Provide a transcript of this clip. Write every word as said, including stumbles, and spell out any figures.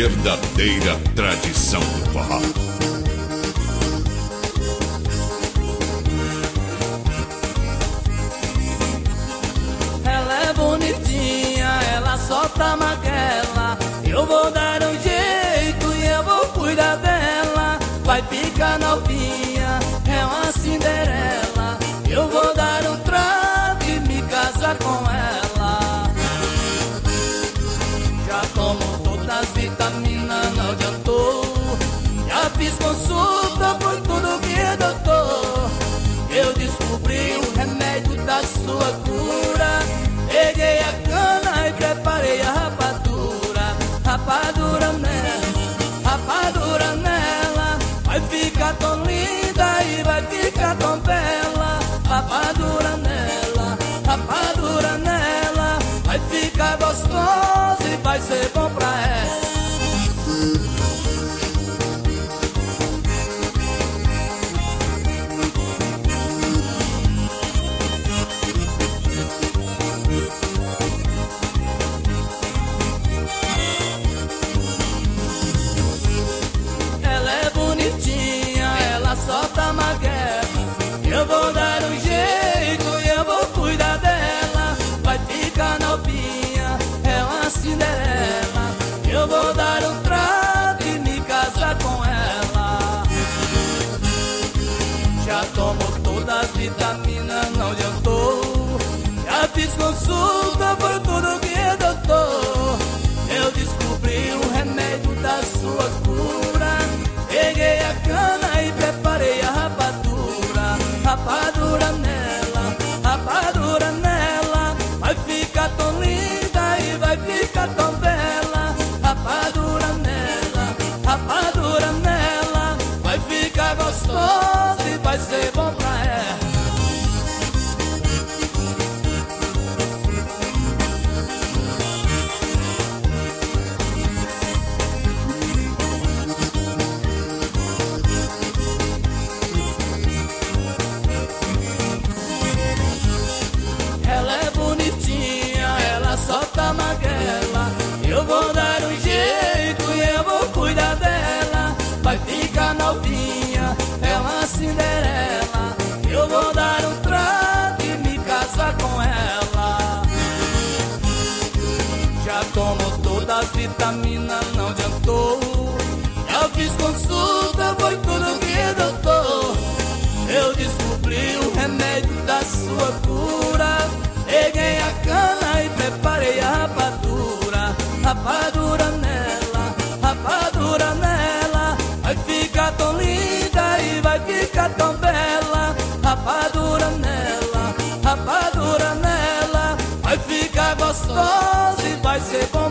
verdadeira tradição do forró. Ela é bonitinha, ela solta magrela. Eu vou dar um jeito e eu vou cuidar dela. Vai ficar novinha, é uma Cinderela. Eu vou dar um trato e me casar com ela. Já tomo todas as vitaminas, não adiantou. Já fiz consulta por tudo que é doutor. Eu descobri o remédio da sua cura. Peguei a cana e preparei a rapadura. Rapadura nela, rapadura nela. Vai ficar tão linda e vai ficar tão bela. Rapadura nela, rapadura nela. Vai ficar gostosa e vai ser bom pra ela. Solta magrela, eu vou dar um jeito e eu vou cuidar dela. Vai ficar novinha, é uma Cinderela. Eu vou dar um trato e me casar com ela. Já tomou todas as vitaminas, não adiantou. Já fiz consulta por tudo que é doutor. Eu descobri o remédio da sua cura. Peguei a cana e preparei a rapadura. Rapadura nela, rapadura nela. Vai ficar tão linda e vai ficar tão bela. Rapadura nela, rapadura nela. Vai ficar gostosa e vai ser bom pra ela. Solta magrela, eu vou dar um jeito e eu vou cuidar dela. Vai ficar novinha, é uma Cinderela. Eu vou dar um trato e me casar com ela. Já tomou todas as vitaminas, não adiantou. Já fiz consulta, foi tudo que é doutor. Eu descobri o remédio da sua cura. Peguei a cana e preparei a rapadura. Rapadura nela, rapadura nela. Vai ficar tão linda e vai ficar tão bela. Rapadura nela, rapadura nela. Vai ficar gostosa e vai ser bom